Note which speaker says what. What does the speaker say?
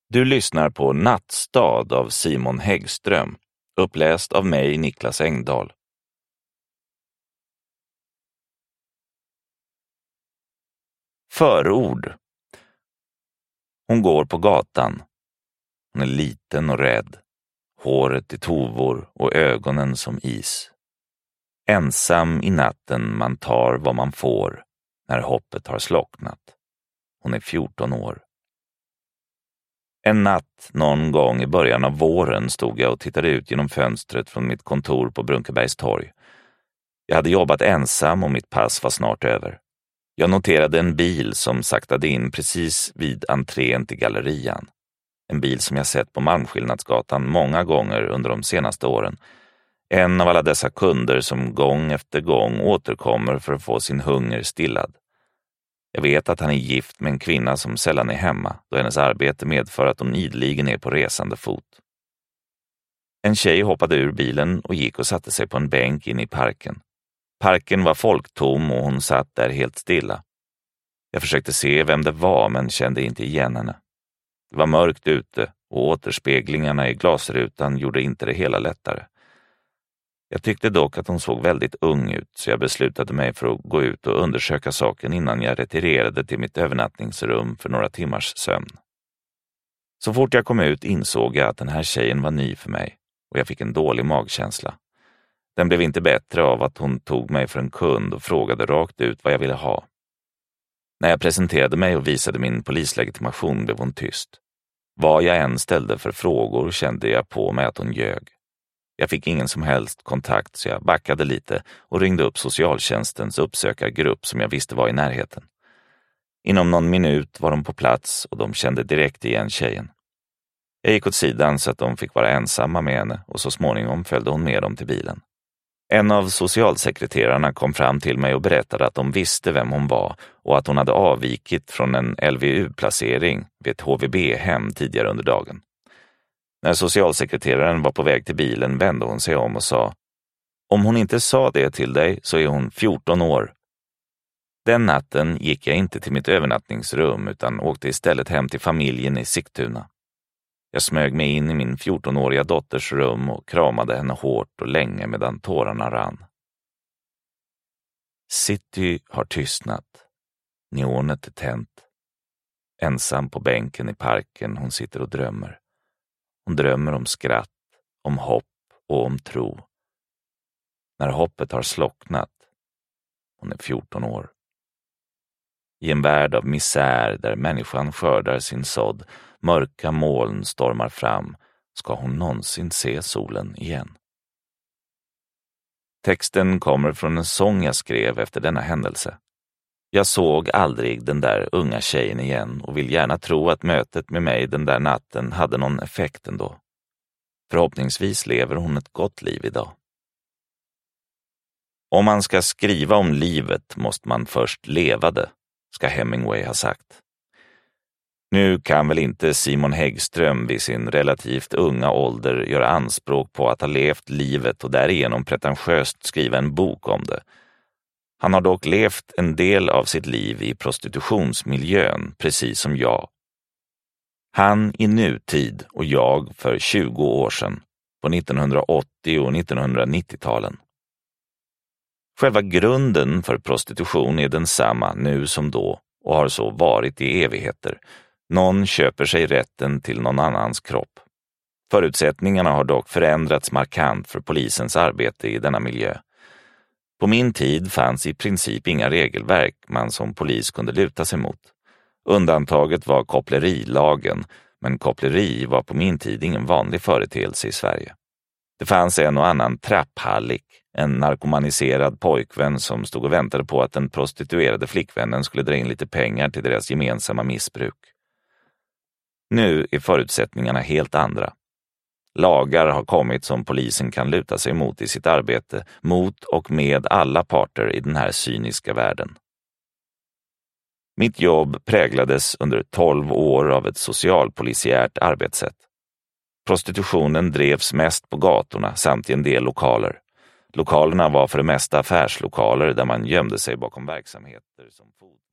Speaker 1: Du lyssnar på Nattstad av Simon Häggström, uppläst av mig, Niklas Engdahl. Förord. Hon går på gatan. Hon är liten och rädd. Håret i tovor och ögonen som is. Ensam i natten man tar vad man får när hoppet har slocknat. Hon är 14 år. En natt någon gång i början av våren stod jag och tittade ut genom fönstret från mitt kontor på Brunkebergs torg. Jag hade jobbat ensam och mitt pass var snart över. Jag noterade en bil som saktade in precis vid entrén till gallerian. En bil som jag sett på Malmskillnadsgatan många gånger under de senaste åren. En av alla dessa kunder som gång efter gång återkommer för att få sin hunger stillad. Jag vet att han är gift med en kvinna som sällan är hemma, då hennes arbete medför att hon ideligen är på resande fot. En tjej hoppade ur bilen och gick och satte sig på en bänk in i parken. Parken var folktom och hon satt där helt stilla. Jag försökte se vem det var men kände inte igen henne. Det var mörkt ute och återspeglingarna i glasrutan gjorde inte det hela lättare. Jag tyckte dock att hon såg väldigt ung ut så jag beslutade mig för att gå ut och undersöka saken innan jag retirerade till mitt övernattningsrum för några timmars sömn. Så fort jag kom ut insåg jag att den här tjejen var ny för mig och jag fick en dålig magkänsla. Den blev inte bättre av att hon tog mig för en kund och frågade rakt ut vad jag ville ha. När jag presenterade mig och visade min polislegitimation blev hon tyst. Vad jag än ställde för frågor kände jag på mig att hon ljög. Jag fick ingen som helst kontakt så jag backade lite och ringde upp socialtjänstens uppsökargrupp som jag visste var i närheten. Inom någon minut var de på plats och de kände direkt igen tjejen. Jag gick åt sidan så att de fick vara ensamma med henne och så småningom följde hon med dem till bilen. En av socialsekreterarna kom fram till mig och berättade att de visste vem hon var och att hon hade avvikit från en LVU-placering vid ett HVB-hem tidigare under dagen. När socialsekreteraren var på väg till bilen vände hon sig om och sa: "Om hon inte sa det till dig så är hon 14 år." Den natten gick jag inte till mitt övernattningsrum utan åkte istället hem till familjen i Sigtuna. Jag smög mig in i min 14-åriga dotters rum och kramade henne hårt och länge medan tårarna rann. City har tystnat. Neonet är tänt. Ensam på bänken i parken hon sitter och drömmer. Hon drömmer om skratt, om hopp och om tro. När hoppet har slocknat. Hon är 14 år. I en värld av misär där människan skördar sin sådd, mörka moln stormar fram, ska hon någonsin se solen igen. Texten kommer från en sång jag skrev efter denna händelse. Jag såg aldrig den där unga tjejen igen och vill gärna tro att mötet med mig den där natten hade någon effekt ändå. Förhoppningsvis lever hon ett gott liv idag. Om man ska skriva om livet måste man först leva det, ska Hemingway ha sagt. Nu kan väl inte Simon Häggström vid sin relativt unga ålder göra anspråk på att ha levt livet och därigenom pretentiöst skriva en bok om det. Han har dock levt en del av sitt liv i prostitutionsmiljön, precis som jag. Han i nutid och jag för 20 år sedan, på 1980- och 1990-talen. Själva grunden för prostitution är densamma nu som då och har så varit i evigheter. Någon köper sig rätten till någon annans kropp. Förutsättningarna har dock förändrats markant för polisens arbete i denna miljö. På min tid fanns i princip inga regelverk man som polis kunde luta sig mot. Undantaget var kopplerilagen, men koppleri var på min tid ingen vanlig företeelse i Sverige. Det fanns en och annan trapphallik, en narkomaniserad pojkvän som stod och väntade på att den prostituerade flickvännen skulle dra in lite pengar till deras gemensamma missbruk. Nu är förutsättningarna helt andra. Lagar har kommit som polisen kan luta sig mot i sitt arbete mot och med alla parter i den här cyniska världen. Mitt jobb präglades under 12 år av ett socialpolisiärt arbetssätt. Prostitutionen drevs mest på gatorna samt i en del lokaler. Lokalerna var för det mesta affärslokaler där man gömde sig bakom verksamheter som fotboll.